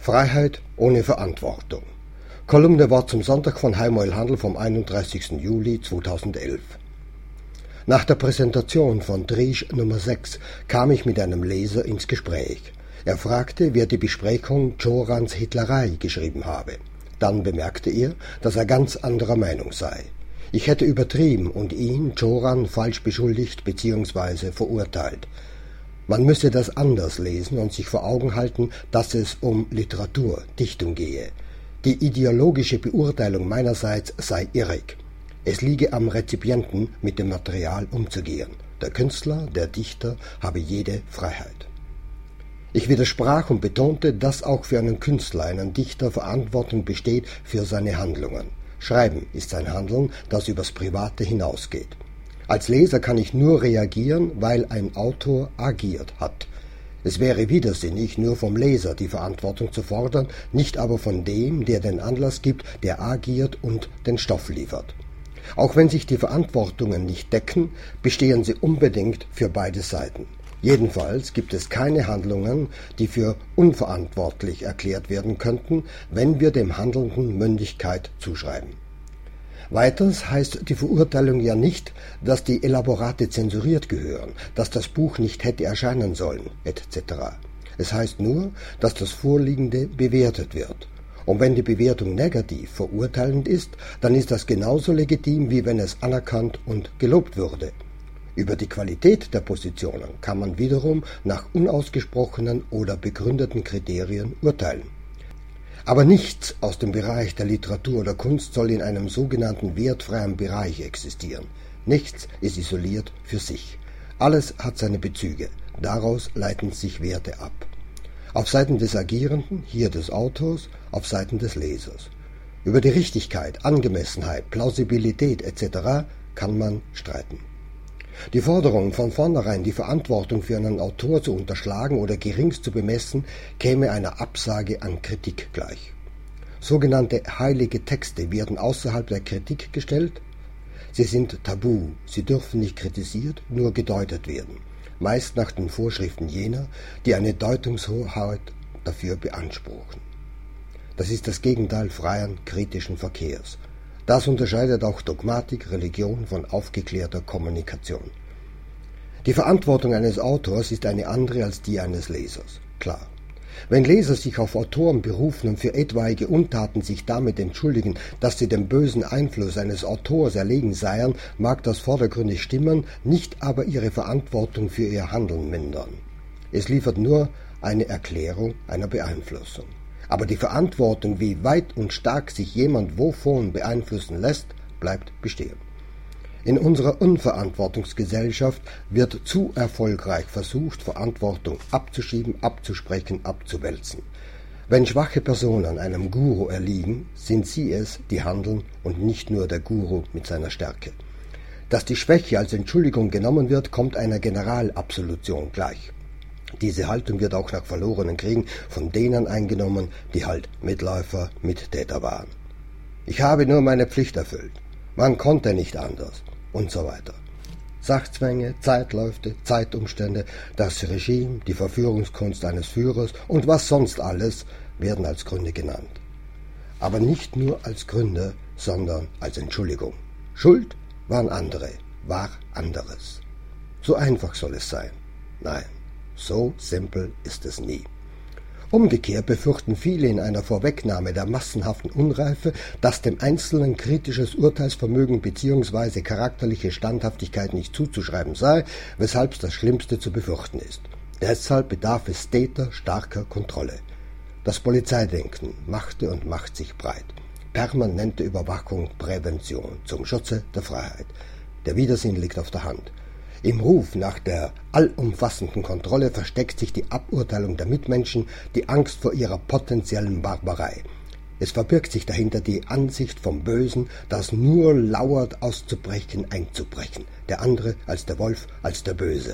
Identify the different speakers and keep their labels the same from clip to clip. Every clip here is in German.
Speaker 1: Freiheit ohne Verantwortung. Kolumne Wort zum Sonntag von Heimoil Handel vom 31. Juli 2011. Nach der Präsentation von Driesch Nummer 6 kam ich mit einem Leser ins Gespräch. Er fragte, wer die Besprechung Jorans Hitlerei geschrieben habe. Dann bemerkte er, dass er ganz anderer Meinung sei. Ich hätte übertrieben und ihn, Joran, falsch beschuldigt bzw. verurteilt. Man müsse das anders lesen und sich vor Augen halten, dass es um Literatur, Dichtung gehe. Die ideologische Beurteilung meinerseits sei irrig. Es liege am Rezipienten, mit dem Material umzugehen. Der Künstler, der Dichter habe jede Freiheit. Ich widersprach und betonte, dass auch für einen Künstler, einen Dichter Verantwortung besteht für seine Handlungen. Schreiben ist ein Handeln, das übers Private hinausgeht. Als Leser kann ich nur reagieren, weil ein Autor agiert hat. Es wäre widersinnig, nur vom Leser die Verantwortung zu fordern, nicht aber von dem, der den Anlass gibt, der agiert und den Stoff liefert. Auch wenn sich die Verantwortungen nicht decken, bestehen sie unbedingt für beide Seiten. Jedenfalls gibt es keine Handlungen, die für unverantwortlich erklärt werden könnten, wenn wir dem Handelnden Mündigkeit zuschreiben. Weiters heißt die Verurteilung ja nicht, dass die Elaborate zensuriert gehören, dass das Buch nicht hätte erscheinen sollen, etc. Es heißt nur, dass das Vorliegende bewertet wird. Und wenn die Bewertung negativ verurteilend ist, dann ist das genauso legitim, wie wenn es anerkannt und gelobt würde. Über die Qualität der Positionen kann man wiederum nach unausgesprochenen oder begründeten Kriterien urteilen. Aber nichts aus dem Bereich der Literatur oder Kunst soll in einem sogenannten wertfreien Bereich existieren. Nichts ist isoliert für sich. Alles hat seine Bezüge. Daraus leiten sich Werte ab. Auf Seiten des Agierenden, hier des Autors, auf Seiten des Lesers. Über die Richtigkeit, Angemessenheit, Plausibilität etc. kann man streiten. Die Forderung, von vornherein die Verantwortung für einen Autor zu unterschlagen oder geringst zu bemessen, käme einer Absage an Kritik gleich. Sogenannte heilige Texte werden außerhalb der Kritik gestellt. Sie sind tabu, sie dürfen nicht kritisiert, nur gedeutet werden, meist nach den Vorschriften jener, die eine Deutungshoheit dafür beanspruchen. Das ist das Gegenteil freien, kritischen Verkehrs. Das unterscheidet auch Dogmatik, Religion von aufgeklärter Kommunikation. Die Verantwortung eines Autors ist eine andere als die eines Lesers, klar. Wenn Leser sich auf Autoren berufen und für etwaige Untaten sich damit entschuldigen, dass sie dem bösen Einfluss eines Autors erlegen seien, mag das vordergründig stimmen, nicht aber ihre Verantwortung für ihr Handeln mindern. Es liefert nur eine Erklärung einer Beeinflussung. Aber die Verantwortung, wie weit und stark sich jemand wovon beeinflussen lässt, bleibt bestehen. In unserer Unverantwortungsgesellschaft wird zu erfolgreich versucht, Verantwortung abzuschieben, abzusprechen, abzuwälzen. Wenn schwache Personen einem Guru erliegen, sind sie es, die handeln und nicht nur der Guru mit seiner Stärke. Dass die Schwäche als Entschuldigung genommen wird, kommt einer Generalabsolution gleich. Diese Haltung wird auch nach verlorenen Kriegen von denen eingenommen, die halt Mitläufer, Mittäter waren. Ich habe nur meine Pflicht erfüllt. Man konnte nicht anders. Und so weiter. Sachzwänge, Zeitläufe, Zeitumstände, das Regime, die Verführungskunst eines Führers und was sonst alles werden als Gründe genannt. Aber nicht nur als Gründe, sondern als Entschuldigung. Schuld waren andere, war anderes. So einfach soll es sein. Nein. So simpel ist es nie. Umgekehrt befürchten viele in einer Vorwegnahme der massenhaften Unreife, dass dem Einzelnen kritisches Urteilsvermögen bzw. charakterliche Standhaftigkeit nicht zuzuschreiben sei, weshalb das Schlimmste zu befürchten ist. Deshalb bedarf es steter, starker Kontrolle. Das Polizeidenken machte und macht sich breit. Permanente Überwachung, Prävention zum Schutze der Freiheit. Der Widersinn liegt auf der Hand. Im Ruf nach der allumfassenden Kontrolle versteckt sich die Aburteilung der Mitmenschen, die Angst vor ihrer potenziellen Barbarei. Es verbirgt sich dahinter die Ansicht vom Bösen, das nur lauert, auszubrechen, einzubrechen. Der andere als der Wolf, als der Böse.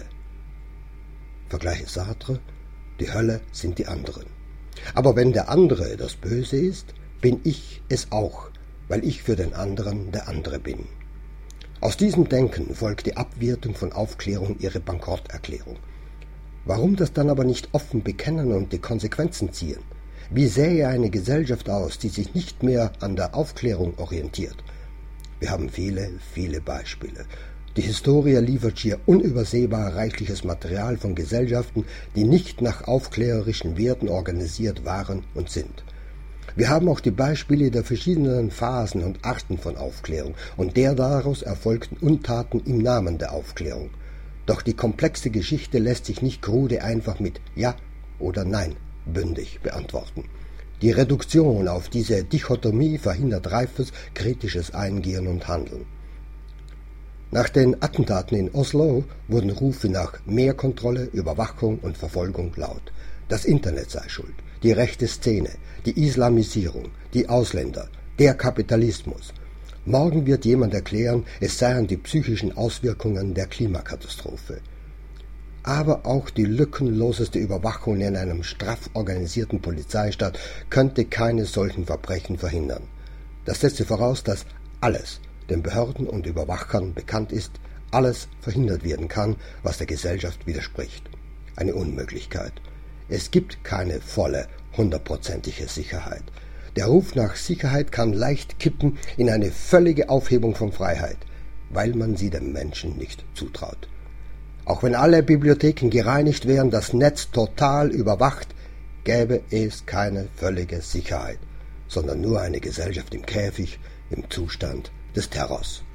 Speaker 1: Vergleiche Sartre, die Hölle sind die anderen. Aber wenn der andere das Böse ist, bin ich es auch, weil ich für den anderen der andere bin. Aus diesem Denken folgt die Abwertung von Aufklärung ihre Bankrotterklärung. Warum das dann aber nicht offen bekennen und die Konsequenzen ziehen? Wie sähe eine Gesellschaft aus, die sich nicht mehr an der Aufklärung orientiert? Wir haben viele, viele Beispiele. Die Historia liefert schier unübersehbar reichliches Material von Gesellschaften, die nicht nach aufklärerischen Werten organisiert waren und sind. Wir haben auch die Beispiele der verschiedenen Phasen und Arten von Aufklärung und der daraus erfolgten Untaten im Namen der Aufklärung. Doch die komplexe Geschichte lässt sich nicht krude einfach mit Ja oder Nein bündig beantworten. Die Reduktion auf diese Dichotomie verhindert reifes, kritisches Eingehen und Handeln. Nach den Attentaten in Oslo wurden Rufe nach mehr Kontrolle, Überwachung und Verfolgung laut. Das Internet sei schuld, die rechte Szene, die Islamisierung, die Ausländer, der Kapitalismus. Morgen wird jemand erklären, es seien die psychischen Auswirkungen der Klimakatastrophe. Aber auch die lückenloseste Überwachung in einem straff organisierten Polizeistaat könnte keine solchen Verbrechen verhindern. Das setze voraus, dass alles den Behörden und Überwachern bekannt ist, alles verhindert werden kann, was der Gesellschaft widerspricht. Eine Unmöglichkeit. Es gibt keine volle, 100%ige Sicherheit. Der Ruf nach Sicherheit kann leicht kippen in eine völlige Aufhebung von Freiheit, weil man sie dem Menschen nicht zutraut. Auch wenn alle Bibliotheken gereinigt wären, das Netz total überwacht, gäbe es keine völlige Sicherheit, sondern nur eine Gesellschaft im Käfig, im Zustand des Terrors.